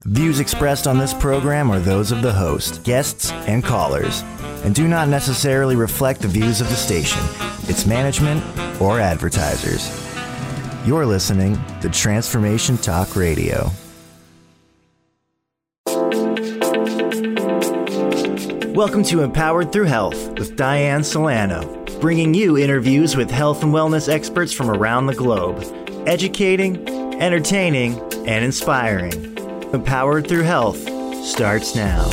Views expressed on this program are those of the host, guests, and callers, and do not necessarily reflect the views of the station, its management, or advertisers. You're listening to Transformation Talk Radio. Welcome to Empowered Through Health with Diane Solano, bringing you interviews with health and wellness experts from around the globe, educating, entertaining, and inspiring. Empowered Through Health starts now.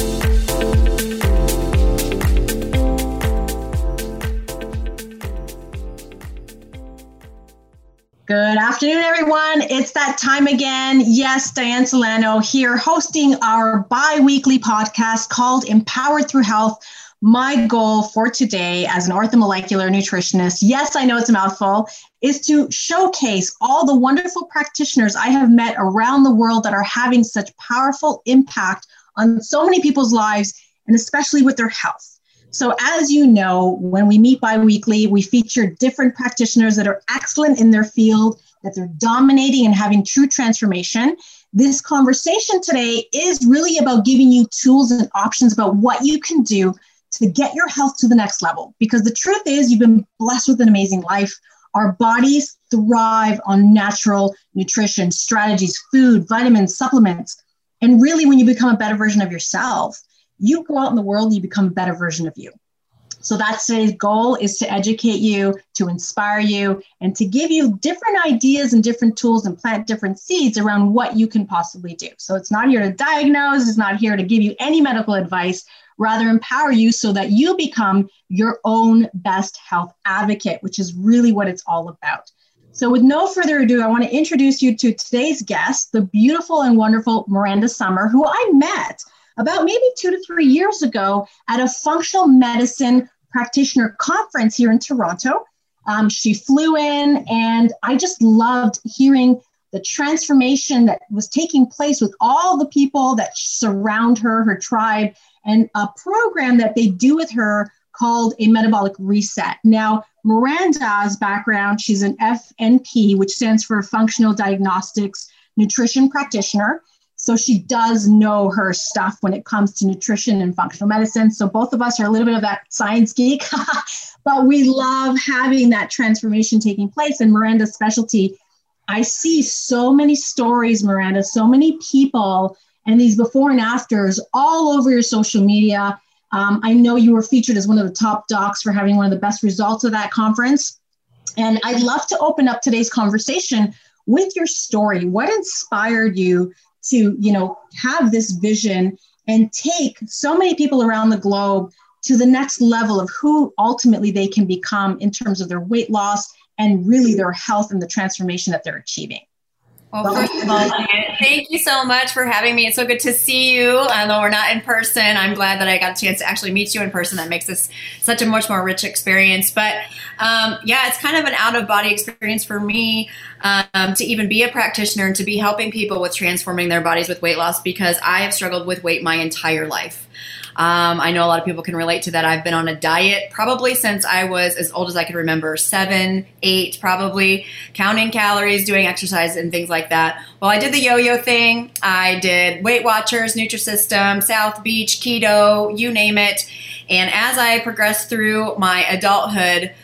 Good afternoon, everyone. It's that time again. Yes, Diane Solano here hosting our bi-weekly podcast called Empowered Through Health. My goal for today as an orthomolecular nutritionist, yes, I know it's a mouthful, is to showcase all the wonderful practitioners I have met around the world that are having such powerful impact on so many people's lives, and especially with their health. So as you know, when we meet bi-weekly, we feature different practitioners that are excellent in their field, that they're dominating and having true transformation. This conversation today is really about giving you tools and options about what you can do to get your health to the next level. Because the truth is, you've been blessed with an amazing life. Our bodies thrive on natural nutrition, strategies, food, vitamins, supplements. And really, when you become a better version of yourself, you go out in the world and you become a better version of you. So that's today's goal, is to educate you, to inspire you, and to give you different ideas and different tools and plant different seeds around what you can possibly do. So it's not here to diagnose, it's not here to give you any medical advice, rather empower you so that you become your own best health advocate, which is really what it's all about. So with no further ado, I want to introduce you to today's guest, the beautiful and wonderful Miranda Summer, who I met about maybe 2 to 3 years ago at a functional medicine practitioner conference here in Toronto. She flew in, and I just loved hearing the transformation that was taking place with all the people that surround her, her tribe, and a program that they do with her called a metabolic reset. Now, Miranda's background, she's an FNP, which stands for Functional Diagnostics Nutrition Practitioner. So she does know her stuff when it comes to nutrition and functional medicine. So both of us are a little bit of that science geek, but we love having that transformation taking place. And Miranda's specialty, I see so many stories, Miranda, so many people, and these before and afters all over your social media. I know you were featured as one of the top docs for having one of the best results of that conference. And I'd love to open up today's conversation with your story. What inspired you to, have this vision and take so many people around the globe to the next level of who ultimately they can become in terms of their weight loss and really their health and the transformation that they're achieving? Well, first of all, thank you so much for having me. It's so good to see you. Although we're not in person, I'm glad that I got a chance to actually meet you in person. That makes this such a much more rich experience. But it's kind of an out-of-body experience for me to even be a practitioner and to be helping people with transforming their bodies with weight loss, because I have struggled with weight my entire life. I know a lot of people can relate to that. I've been on a diet probably since I was as old as I can remember, 7, 8, probably, counting calories, doing exercise and things like that. Well, I did the yo-yo thing. I did Weight Watchers, Nutrisystem, South Beach, keto, you name it. And as I progressed through my adulthood,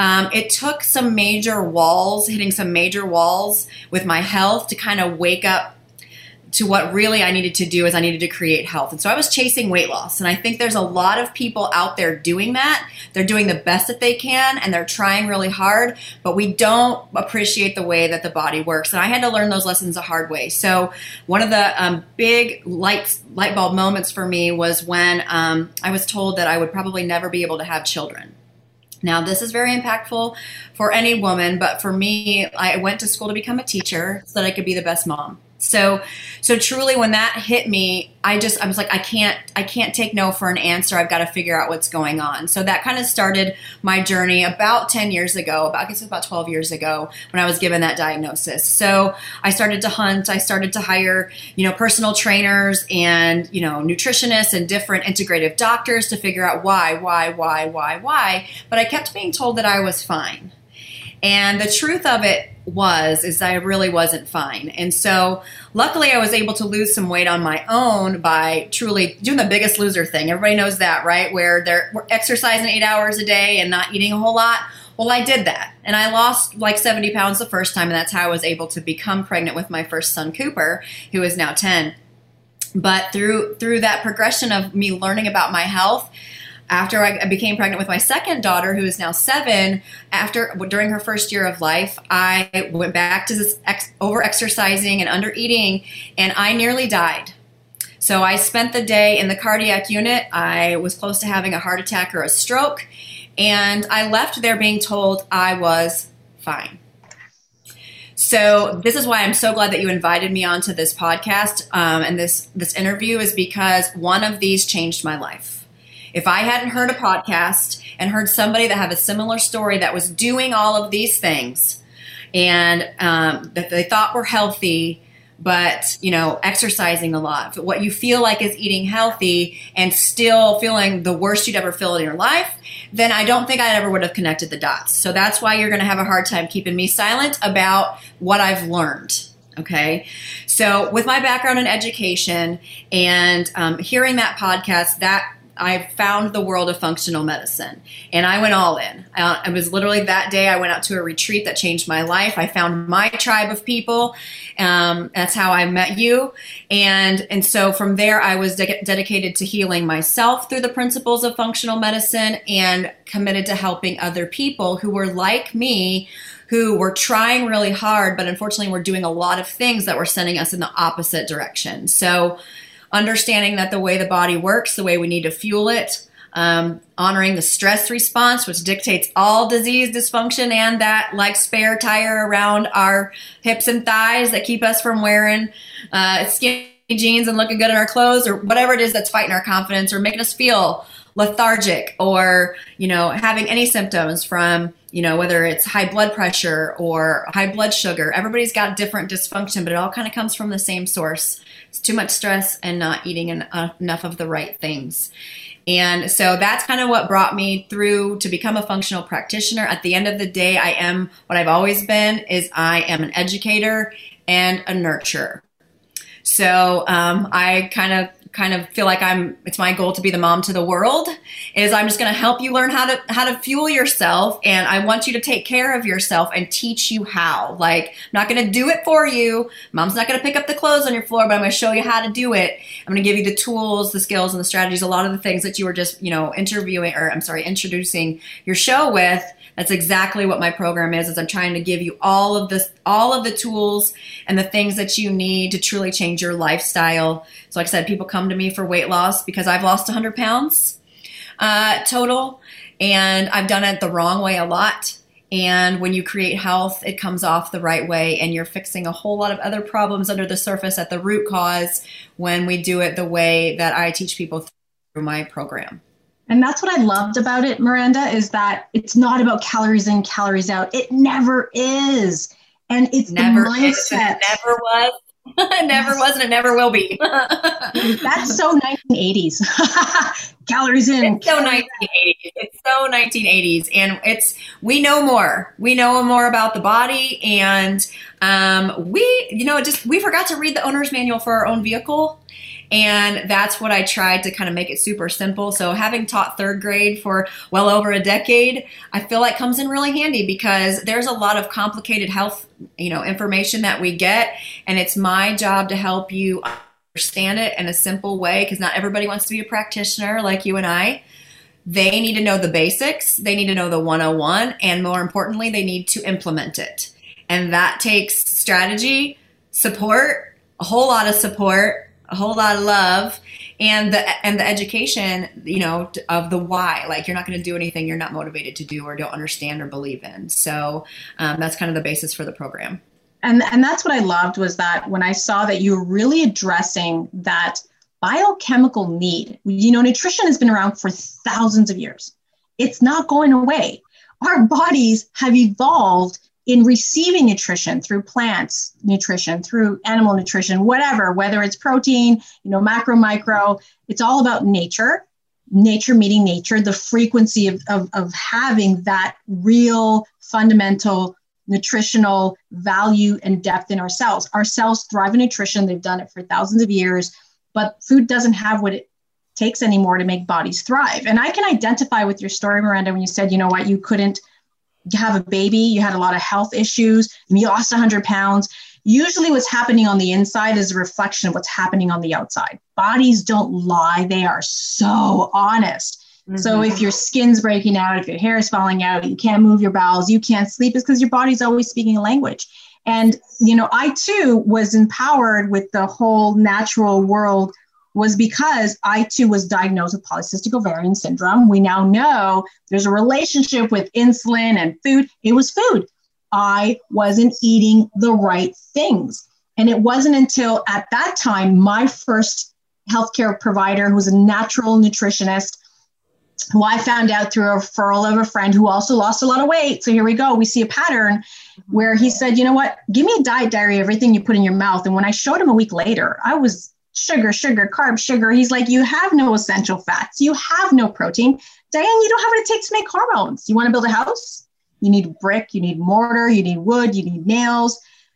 it took some major walls, hitting some major walls with my health to kind of wake up to what really I needed to do, is I needed to create health. And so I was chasing weight loss. And I think there's a lot of people out there doing that. They're doing the best that they can and they're trying really hard, but we don't appreciate the way that the body works. And I had to learn those lessons the hard way. So one of the big light bulb moments for me was when I was told that I would probably never be able to have children. Now, this is very impactful for any woman, but for me, I went to school to become a teacher so that I could be the best mom. So truly when that hit me, I was like, I can't take no for an answer. I've got to figure out what's going on. So that kind of started my journey about 10 years ago, I guess it was about 12 years ago when I was given that diagnosis. So I started to hunt, I started to hire, personal trainers and, nutritionists and different integrative doctors to figure out why. But I kept being told that I was fine. And the truth of it is I really wasn't fine. And so luckily I was able to lose some weight on my own by truly doing the Biggest Loser thing. Everybody knows that, right? Where we're exercising 8 hours a day and not eating a whole lot. Well, I did that. And I lost like 70 pounds the first time. And that's how I was able to become pregnant with my first son, Cooper, who is now 10. But through that progression of me learning about my health, after I became pregnant with my second daughter, who is now 7, during her first year of life, I went back to this over-exercising and under-eating, and I nearly died. So I spent the day in the cardiac unit. I was close to having a heart attack or a stroke, and I left there being told I was fine. So this is why I'm so glad that you invited me onto this podcast and this interview, is because one of these changed my life. If I hadn't heard a podcast and heard somebody that had a similar story that was doing all of these things and that they thought were healthy, but, exercising a lot, what you feel like is eating healthy and still feeling the worst you'd ever feel in your life, then I don't think I ever would have connected the dots. So that's why you're going to have a hard time keeping me silent about what I've learned. Okay. So with my background in education and hearing that podcast, I found the world of functional medicine, and I went all in. It was literally that day I went out to a retreat that changed my life. I found my tribe of people. That's how I met you. And so from there, I was dedicated to healing myself through the principles of functional medicine and committed to helping other people who were like me, who were trying really hard, but unfortunately were doing a lot of things that were sending us in the opposite direction. So understanding that the way the body works, the way we need to fuel it, honoring the stress response, which dictates all disease, dysfunction, and that like spare tire around our hips and thighs that keep us from wearing skinny jeans and looking good in our clothes, or whatever it is that's fighting our confidence or making us feel lethargic, or, having any symptoms from, whether it's high blood pressure or high blood sugar. Everybody's got different dysfunction, but it all kind of comes from the same source. It's too much stress and not eating enough of the right things. And so that's kind of what brought me through to become a functional practitioner. At the end of the day, I am what I've always been, is I am an educator and a nurturer. So I kind of feel like it's my goal to be the mom to the world, is I'm just going to help you learn how to fuel yourself. And I want you to take care of yourself and teach you how. Like, I'm not going to do it for you. Mom's not going to pick up the clothes on your floor, but I'm going to show you how to do it. I'm going to give you the tools, the skills, and the strategies, a lot of the things that you were just, introducing your show with. That's exactly what my program is I'm trying to give you all of the tools and the things that you need to truly change your lifestyle. So like I said, people come to me for weight loss because I've lost 100 pounds total, and I've done it the wrong way a lot. And when you create health, it comes off the right way, and you're fixing a whole lot of other problems under the surface at the root cause when we do it the way that I teach people through my program. And that's what I loved about it, Miranda, is that it's not about calories in, calories out. It never is. And it's never the mindset. It never was. It never was, and it never will be. That's so 1980s. Calories in. It's so 1980s. It's so 1980s. And we know more. We know more about the body. And we forgot to read the owner's manual for our own vehicle. And that's what I tried to kind of make it super simple. So having taught third grade for well over a decade, I feel like comes in really handy, because there's a lot of complicated health, information that we get. And it's my job to help you understand it in a simple way, because not everybody wants to be a practitioner like you and I. They need to know the basics. They need to know the 101. And more importantly, they need to implement it. And that takes strategy, support, a whole lot of support, a whole lot of love, and the education, of the why. Like, you're not going to do anything you're not motivated to do or don't understand or believe in. So that's kind of the basis for the program. And that's what I loved, was that when I saw that you were really addressing that biochemical need. Nutrition has been around for thousands of years. It's not going away. Our bodies have evolved in receiving nutrition through plants nutrition, through animal nutrition, whether it's protein, macro, micro. It's all about nature. nature meeting nature, the frequency of having that real fundamental nutritional value and depth in our cells. Our cells thrive in nutrition. They've done it for thousands of years, but food doesn't have what it takes anymore to make bodies thrive. And I can identify with your story, Miranda, when you said, you know what, you couldn't have a baby, you had a lot of health issues, and you lost 100 pounds. Usually what's happening on the inside is a reflection of what's happening on the outside. Bodies don't lie. They are so honest. Mm-hmm. So if your skin's breaking out, if your hair is falling out, you can't move your bowels, you can't sleep, it's because your body's always speaking a language. And, you know, I too was empowered with the whole natural world was because I too was diagnosed with polycystic ovarian syndrome. We now know there's a relationship with insulin and food. It was food. I wasn't eating the right things. And it wasn't until at that time, my first healthcare provider, who was a natural nutritionist, who I found out through a referral of a friend who also lost a lot of weight. So here we go. We see a pattern where he said, you know what, give me a diet diary, everything you put in your mouth. And when I showed him a week later, I was sugar, carb, sugar. He's like, you have no essential fats. You have no protein. Diane, you don't have what it takes to make hormones. You want to build a house? You need brick, you need mortar, you need wood, you need nails.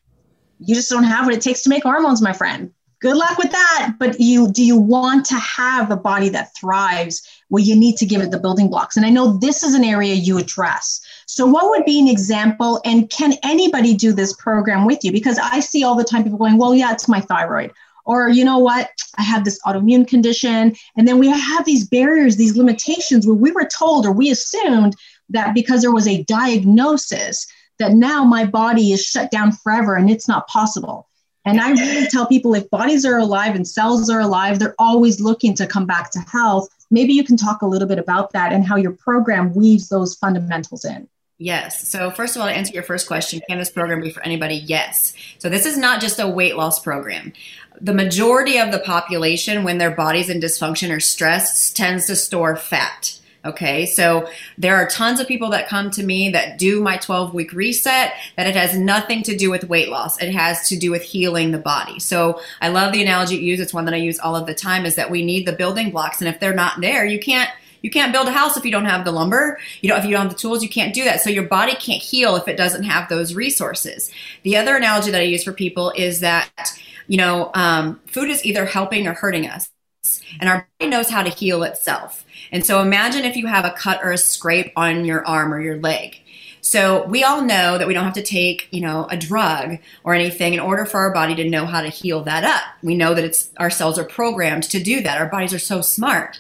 You just don't have what it takes to make hormones, my friend. Good luck with that. But do you want to have a body that thrives? Well, you need to give it the building blocks. And I know this is an area you address. So what would be an example? And can anybody do this program with you? Because I see all the time people going, well, yeah, it's my thyroid. Or, you know what, I have this autoimmune condition. And then we have these barriers, these limitations where we were told or we assumed that because there was a diagnosis that now my body is shut down forever and it's not possible. And I really tell people if bodies are alive and cells are alive, they're always looking to come back to health. Maybe you can talk a little bit about that and how your program weaves those fundamentals in. Yes. So first of all, to answer your first question, can this program be for anybody? Yes. So this is not just a weight loss program. The majority of the population, when their body's in dysfunction or stress, tends to store fat. Okay, so there are tons of people that come to me that do my 12-week reset, that it has nothing to do with weight loss. It has to do with healing the body. So I love the analogy you use. It's one that I use all of the time, is that we need the building blocks. And if they're not there, you can't build a house if you don't have the lumber. If you don't have the tools, you can't do that. So your body can't heal if it doesn't have those resources. The other analogy that I use for people is that, food is either helping or hurting us. And our body knows how to heal itself. And so imagine if you have a cut or a scrape on your arm or your leg. So we all know that we don't have to take, a drug or anything in order for our body to know how to heal that up. We know that our cells are programmed to do that. Our bodies are so smart.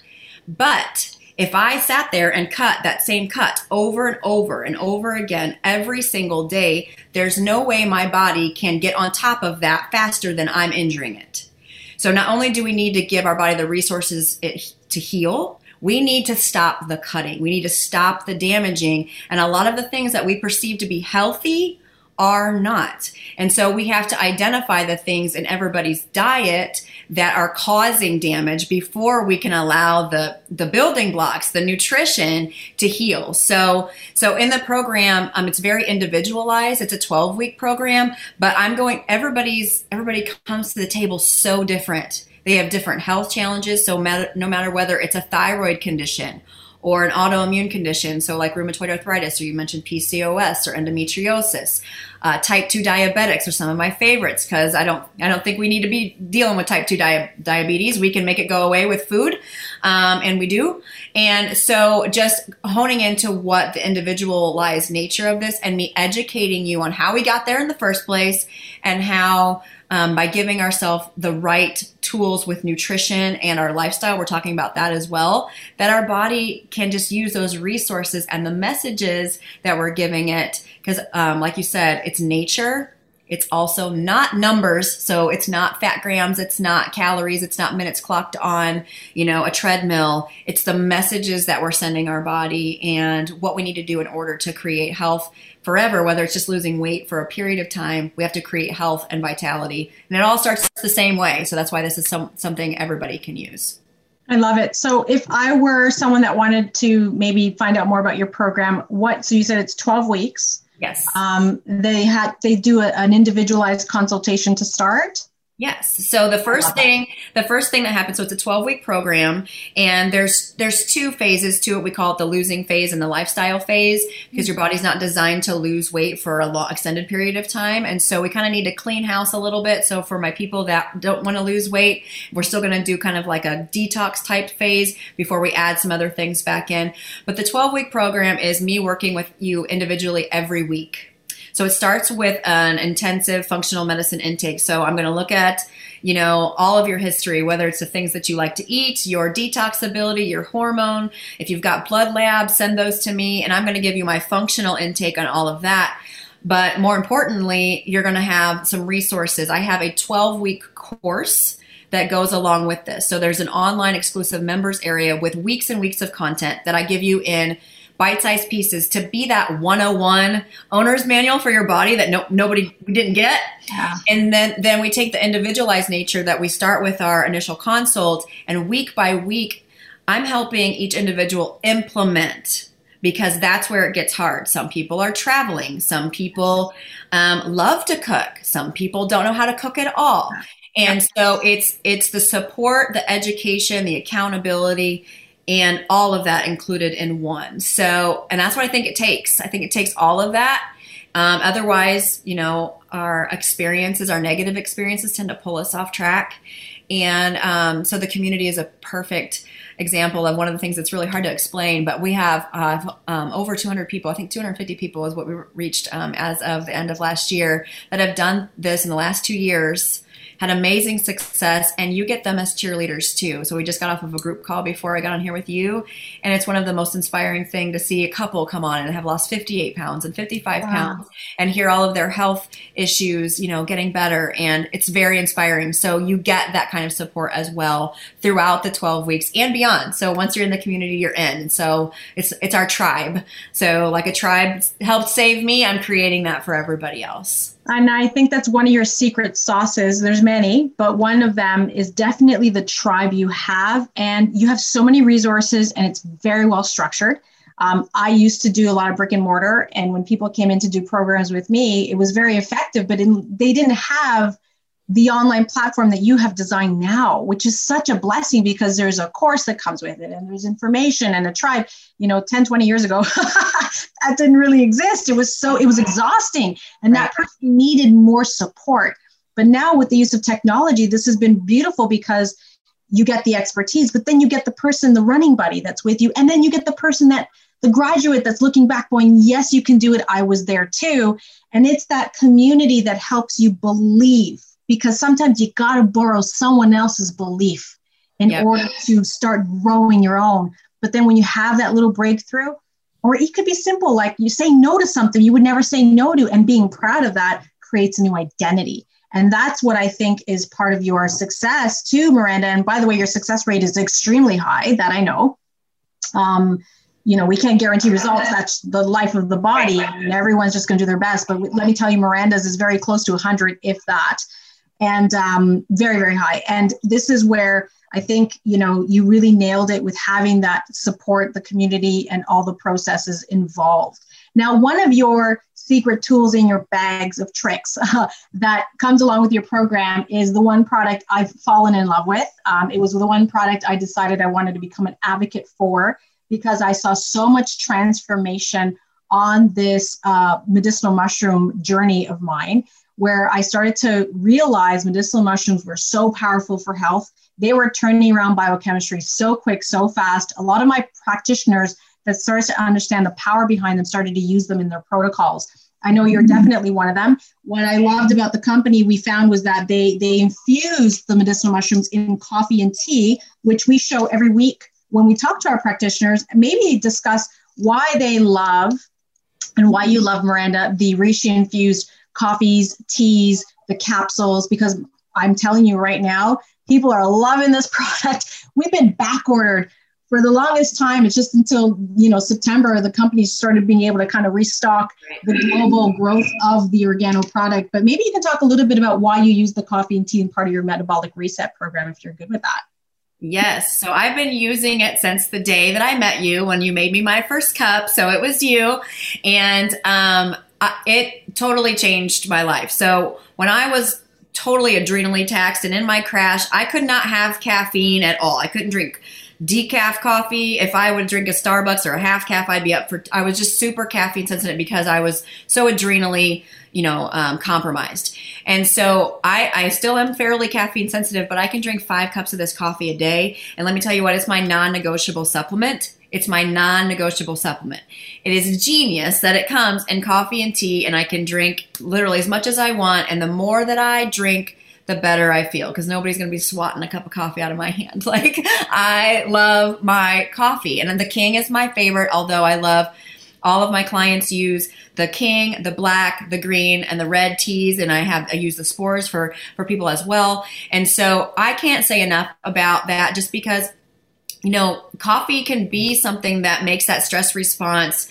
But if I sat there and cut that same cut over and over and over again every single day, there's no way my body can get on top of that faster than I'm injuring it. So not only do we need to give our body the resources to heal, we need to stop the cutting. We need to stop the damaging. And a lot of the things that we perceive to be healthy are not. And so we have to identify the things in everybody's diet that are causing damage before we can allow the building blocks, the nutrition, to heal. So in the program, it's very individualized. It's a 12-week program, but everybody comes to the table so different. They have different health challenges. So no matter whether it's a thyroid condition or an autoimmune condition, so like rheumatoid arthritis, or you mentioned PCOS or endometriosis. Type 2 diabetics are some of my favorites because I don't think we need to be dealing with type 2 diabetes. We can make it go away with food, and we do. And so just honing into what the individualized nature of this, and me educating you on how we got there in the first place, and how by giving ourselves the right tools with nutrition and our lifestyle, we're talking about that as well, that our body can just use those resources and the messages that we're giving it. Because like you said, it's nature. It's also not numbers. So it's not fat grams. It's not calories. It's not minutes clocked on, a treadmill. It's the messages that we're sending our body and what we need to do in order to create health forever, whether it's just losing weight for a period of time. We have to create health and vitality. And it all starts the same way. So that's why this is something everybody can use. I love it. So if I were someone that wanted to maybe find out more about your program, so you said it's 12 weeks. Yes. They do an individualized consultation to start. Yes. So the first thing that happens, so it's a 12-week program, and there's two phases to it. We call it the losing phase and the lifestyle phase, because your body's not designed to lose weight for a long extended period of time. And so we kind of need to clean house a little bit. So for my people that don't want to lose weight, we're still going to do kind of like a detox type phase before we add some other things back in. But the 12-week program is me working with you individually every week. So it starts with an intensive functional medicine intake. So I'm going to look at, all of your history, whether it's the things that you like to eat, your detox ability, your hormone. If you've got blood labs, send those to me, and I'm going to give you my functional intake on all of that. But more importantly, you're going to have some resources. I have a 12-week course that goes along with this. So there's an online exclusive members area with weeks and weeks of content that I give you in bite-sized pieces to be that 101 owner's manual for your body that nobody didn't get. Yeah. And then we take the individualized nature that we start with our initial consult, and week by week, I'm helping each individual implement, because that's where it gets hard. Some people are traveling. Some people love to cook. Some people don't know how to cook at all. And so it's the support, the education, the accountability, and all of that included in one. So, and that's what I think it takes. I think it takes all of that. Otherwise, our experiences, our negative experiences tend to pull us off track. And so the community is a perfect example of one of the things that's really hard to explain. But we have over 200 people, I think 250 people is what we reached as of the end of last year, that have done this in the last 2 years. Had amazing success, and you get them as cheerleaders too. So we just got off of a group call before I got on here with you, and it's one of the most inspiring thing to see a couple come on and have lost 58 pounds and 55 pounds and hear all of their health issues, getting better. And it's very inspiring. So you get that kind of support as well throughout the 12 weeks and beyond. So once you're in the community, you're in. And so it's our tribe. So like a tribe helped save me, I'm creating that for everybody else. And I think that's one of your secret sauces. There's many, but one of them is definitely the tribe you have. And you have so many resources, and it's very well structured. I used to do a lot of brick and mortar. And when people came in to do programs with me, it was very effective, but they didn't have the online platform that you have designed now, which is such a blessing, because there's a course that comes with it, and there's information and a tribe. 10, 20 years ago, that didn't really exist. It was exhausting, and that person needed more support. But now with the use of technology, this has been beautiful, because you get the expertise, but then you get the person, the running buddy that's with you. And then you get the person the graduate that's looking back going, yes, you can do it. I was there too. And it's that community that helps you believe, because sometimes you got to borrow someone else's belief in order to start growing your own. But then when you have that little breakthrough, or it could be simple, like you say no to something you would never say no to, and being proud of that creates a new identity. And that's what I think is part of your success too, Miranda. And by the way, your success rate is extremely high, that I know. We can't guarantee results. That's the life of the body, and everyone's just going to do their best. But let me tell you, Miranda's is very close to 100, if that. And very, very high. And this is where I think, you really nailed it with having that support, the community, and all the processes involved. Now, one of your secret tools in your bags of tricks that comes along with your program is the one product I've fallen in love with. It was the one product I decided I wanted to become an advocate for, because I saw so much transformation on this medicinal mushroom journey of mine, where I started to realize medicinal mushrooms were so powerful for health. They were turning around biochemistry so quick, so fast. A lot of my practitioners that started to understand the power behind them started to use them in their protocols. I know you're definitely one of them. What I loved about the company we found was that they infused the medicinal mushrooms in coffee and tea, which we show every week when we talk to our practitioners. Maybe discuss why they love, and why you love, Miranda, the reishi infused coffees, teas, the capsules, because I'm telling you right now, people are loving this product. We've been back ordered for the longest time. It's just until, September, the company started being able to kind of restock the global growth of the Organo product. But maybe you can talk a little bit about why you use the coffee and tea in part of your metabolic reset program, if you're good with that. Yes. So I've been using it since the day that I met you, when you made me my first cup. So it was you. And it totally changed my life. So when I was totally adrenally taxed. And in my crash, I could not have caffeine at all. I couldn't drink decaf coffee. If I would drink a Starbucks or a half calf, I'd be I was just super caffeine sensitive because I was so adrenally, compromised. And so I still am fairly caffeine sensitive, but I can drink 5 cups of this coffee a day. And let me tell you what, it's my non-negotiable supplement. It's my non-negotiable supplement. It is genius that it comes in coffee and tea, and I can drink literally as much as I want. And the more that I drink, the better I feel, because nobody's going to be swatting a cup of coffee out of my hand. Like, I love my coffee. And then the King is my favorite, although I love all of my clients use the King, the black, the green, and the red teas, and I use the spores for people as well. And so I can't say enough about that, just because, coffee can be something that makes that stress response,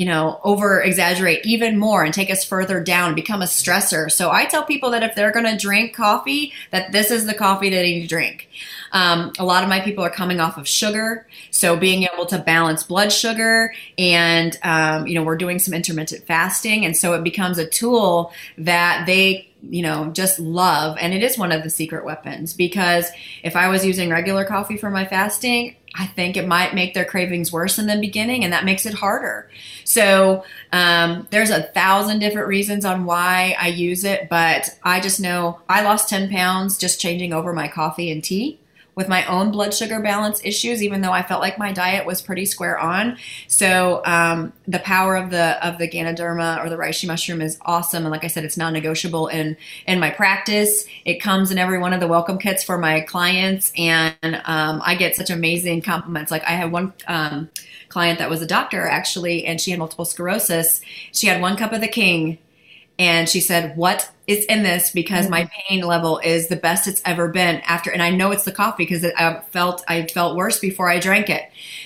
over exaggerate even more and take us further down and become a stressor. So I tell people that if they're going to drink coffee, that this is the coffee that they need to drink. A lot of my people are coming off of sugar. So being able to balance blood sugar and, we're doing some intermittent fasting. And so it becomes a tool that they just love. And it is one of the secret weapons, because if I was using regular coffee for my fasting, I think it might make their cravings worse in the beginning, and that makes it harder. So there's 1,000 different reasons on why I use it, but I just know I lost 10 pounds just changing over my coffee and tea with my own blood sugar balance issues, even though I felt like my diet was pretty square on. So the power of the Ganoderma or the reishi mushroom is awesome. And like I said, it's non-negotiable in my practice. It comes in every one of the welcome kits for my clients. And I get such amazing compliments. Like, I had one client that was a doctor, actually, and she had multiple sclerosis. She had 1 cup of the King, and she said, "What is in this? Because my pain level is the best it's ever been after." And I know it's the coffee, because I felt worse before I drank it.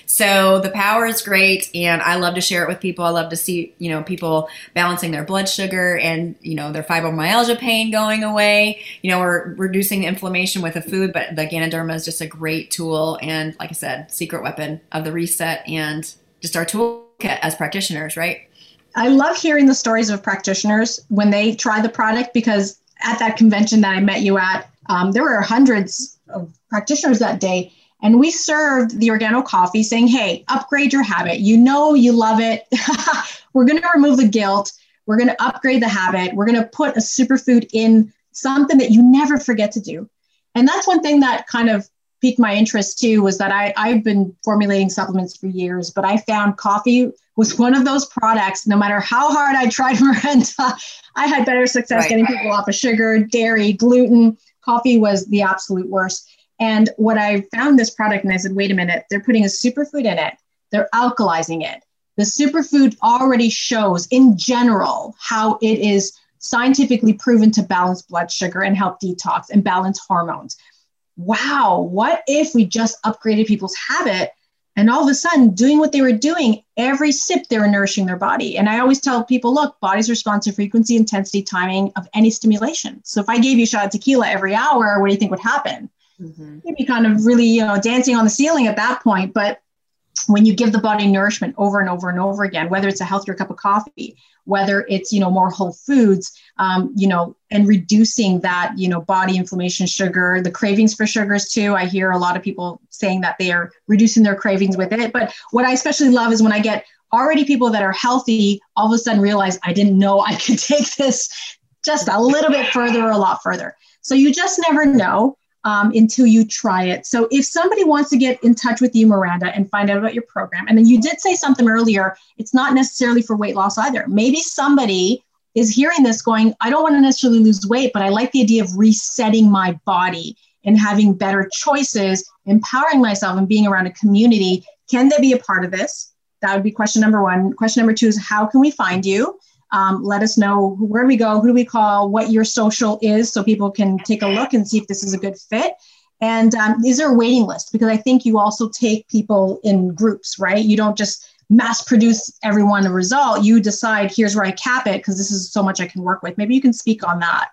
So the power is great, and I love to share it with people. I love to see, people balancing their blood sugar and, their fibromyalgia pain going away. We're reducing the inflammation with a food, but the Ganoderma is just a great tool. And like I said, secret weapon of the reset and just our toolkit as practitioners, right? I love hearing the stories of practitioners when they try the product, because at that convention that I met you at, there were hundreds of practitioners that day, and we served the Organo coffee saying, hey, upgrade your habit. You love it. We're going to remove the guilt. We're going to upgrade the habit. We're going to put a superfood in, something that you never forget to do. And that's one thing that kind of piqued my interest too, was that I've been formulating supplements for years, but I found coffee was one of those products. No matter how hard I tried, Miranda, I had better success getting people off of sugar, dairy, gluten. Coffee was the absolute worst. And what I found this product, and I said, wait a minute, they're putting a superfood in it. They're alkalizing it. The superfood already shows in general how it is scientifically proven to balance blood sugar and help detox and balance hormones. Wow, what if we just upgraded people's habit, and all of a sudden doing what they were doing, every sip they were nourishing their body. And I always tell people, look, bodies respond to frequency, intensity, timing of any stimulation. So if I gave you a shot of tequila every hour, what do you think would happen? Mm-hmm. You'd be kind of really, dancing on the ceiling at that point. But when you give the body nourishment over and over and over again, whether it's a healthier cup of coffee, whether it's, more whole foods, and reducing that, body inflammation, sugar, the cravings for sugars too. I hear a lot of people saying that they are reducing their cravings with it. But what I especially love is when I get already people that are healthy, all of a sudden realize, I didn't know I could take this just a little bit further or a lot further. So you just never know. Until you try it. So if somebody wants to get in touch with you, Miranda, and find out about your program, and then you did say something earlier, it's not necessarily for weight loss either. Maybe somebody is hearing this going, I don't want to necessarily lose weight, but I like the idea of resetting my body and having better choices, empowering myself and being around a community. Can they be a part of this? That would be question number 1. Question number 2 is, how can we find you? Let us know where we go, who do we call, what your social is, so people can take a look and see if this is a good fit. And is there a waiting list? Because I think you also take people in groups, right? You don't just mass produce everyone a result. You decide, here's where I cap it, because this is so much I can work with. Maybe you can speak on that.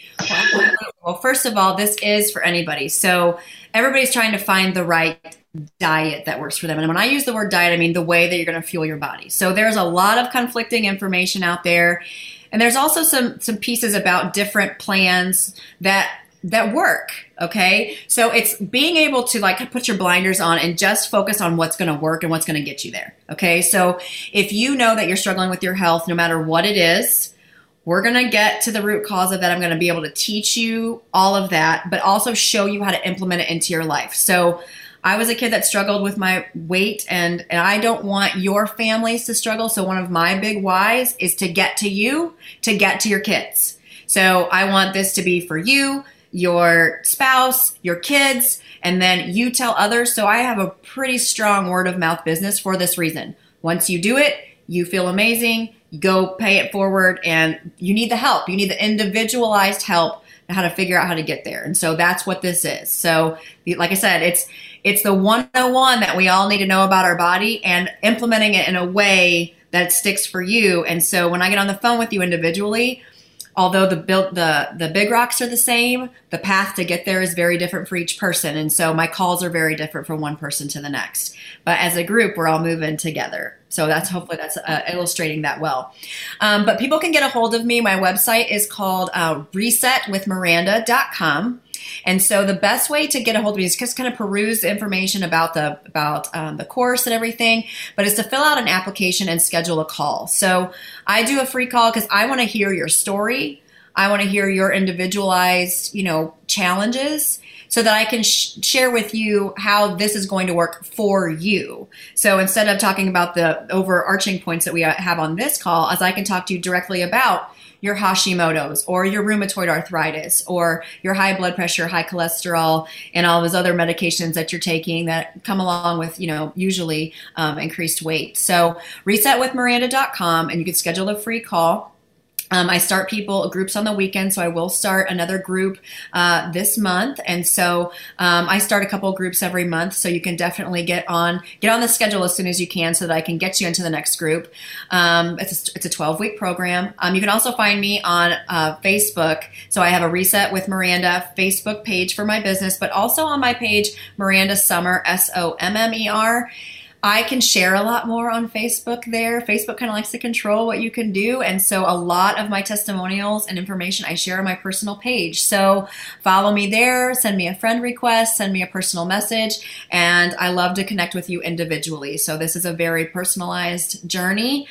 Well, first of all, this is for anybody. So everybody's trying to find the right diet that works for them. And when I use the word diet, I mean the way that you're going to fuel your body. So there's a lot of conflicting information out there. And there's also some pieces about different plans that work. Okay. So it's being able to like put your blinders on and just focus on what's going to work and what's going to get you there. Okay. So if you know that you're struggling with your health, no matter what it is, we're going to get to the root cause of that. I'm going to be able to teach you all of that, but also show you how to implement it into your life. So I was a kid that struggled with my weight, and I don't want your families to struggle. So one of my big whys is to get to you, to get to your kids. So I want this to be for you, your spouse, your kids, and then you tell others. So I have a pretty strong word of mouth business for this reason. Once you do it, you feel amazing, you go pay it forward, and you need the help. You need the individualized help and how to figure out how to get there. And so that's what this is. So like I said, it's the 101 that we all need to know about our body and implementing it in a way that sticks for you. And so when I get on the phone with you individually, although the big rocks are the same, the path to get there is very different for each person. And so my calls are very different from one person to the next. But as a group, we're all moving together. So hopefully that's illustrating that well. But people can get a hold of me. My website is called resetwithmiranda.com. And so the best way to get a hold of me is just kind of peruse the information about the course and everything, but it's to fill out an application and schedule a call. So I do a free call because I want to hear your story. I want to hear your individualized, challenges so that I can share with you how this is going to work for you. So instead of talking about the overarching points that we have on this call, as I can talk to you directly about your Hashimoto's or your rheumatoid arthritis or your high blood pressure, high cholesterol, and all those other medications that you're taking that come along with, usually increased weight. So resetwithmiranda.com, and you can schedule a free call. I start groups on the weekend, so I will start another group this month. And so I start a couple of groups every month, so you can definitely get on the schedule as soon as you can so that I can get you into the next group. It's a 12-week program. You can also find me on Facebook. So I have a Reset with Miranda Facebook page for my business, but also on my page, Miranda Sommer, SOMMER. I can share a lot more on Facebook there. Facebook kind of likes to control what you can do. And so a lot of my testimonials and information I share on my personal page. So follow me there, send me a friend request, send me a personal message. And I love to connect with you individually. So this is a very personalized journey,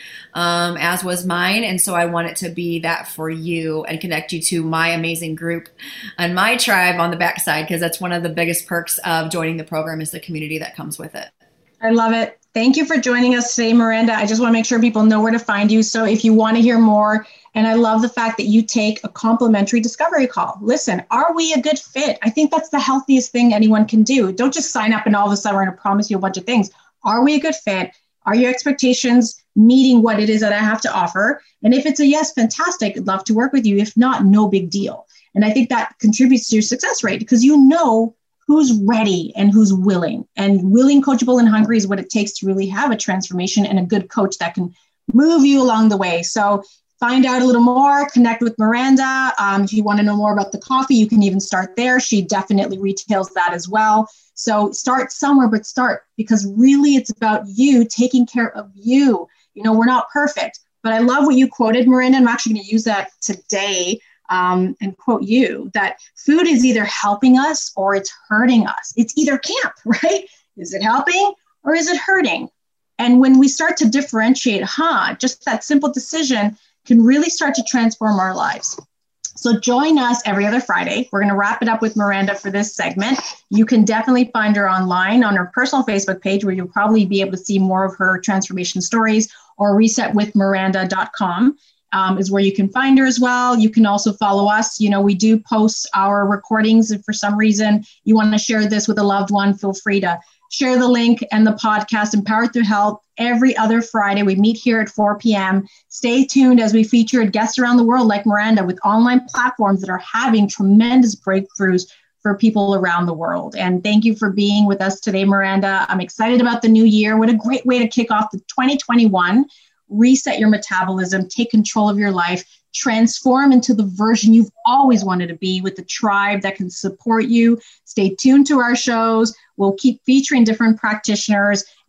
as was mine. And so I want it to be that for you and connect you to my amazing group and my tribe on the backside, because that's one of the biggest perks of joining the program is the community that comes with it. I love it. Thank you for joining us today, Miranda. I just want to make sure people know where to find you. So if you want to hear more, and I love the fact that you take a complimentary discovery call. Listen, are we a good fit? I think that's the healthiest thing anyone can do. Don't just sign up and all of a sudden we're going to promise you a bunch of things. Are we a good fit? Are your expectations meeting what it is that I have to offer? And if it's a yes, fantastic. I'd love to work with you. If not, no big deal. And I think that contributes to your success rate because you know who's ready and who's willing. And willing, coachable, and hungry is what it takes to really have a transformation and a good coach that can move you along the way. So find out a little more, connect with Miranda. If you want to know more about the coffee, you can even start there. She definitely retails that as well. So start somewhere, but start because really it's about you taking care of you. We're not perfect, but I love what you quoted, Miranda. I'm actually going to use that today. And quote you, that food is either helping us or it's hurting us. It's either camp, right? Is it helping or is it hurting? And when we start to differentiate, just that simple decision can really start to transform our lives. So join us every other Friday. We're going to wrap it up with Miranda for this segment. You can definitely find her online on her personal Facebook page where you'll probably be able to see more of her transformation stories, or resetwithmiranda.com. Is where you can find her as well. You can also follow us. We do post our recordings. If for some reason you want to share this with a loved one, feel free to share the link and the podcast, Empowered Through Health, every other Friday. We meet here at 4 p.m. Stay tuned as we feature guests around the world like Miranda with online platforms that are having tremendous breakthroughs for people around the world. And thank you for being with us today, Miranda. I'm excited about the new year. What a great way to kick off the 2021. Reset your metabolism, take control of your life, transform into the version you've always wanted to be with the tribe that can support you. Stay tuned to our shows. We'll keep featuring different practitioners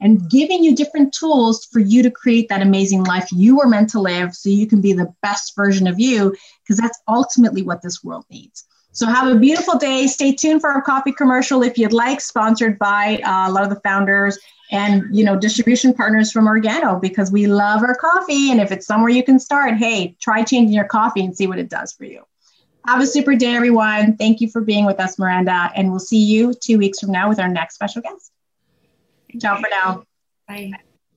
and giving you different tools for you to create that amazing life you were meant to live so you can be the best version of you, because that's ultimately what this world needs. So have a beautiful day. Stay tuned for our coffee commercial if you'd like, sponsored by a lot of the founders and, distribution partners from Organo, because we love our coffee. And if it's somewhere you can start, hey, try changing your coffee and see what it does for you. Have a super day, everyone. Thank you for being with us, Miranda. And we'll see you 2 weeks from now with our next special guest. Ciao for now. Bye.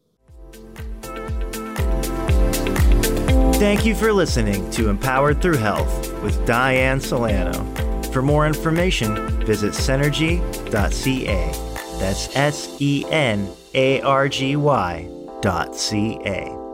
Thank you for listening to Empowered Through Health with Diane Solano. For more information, visit Senergy.ca. That's SENARGY.ca.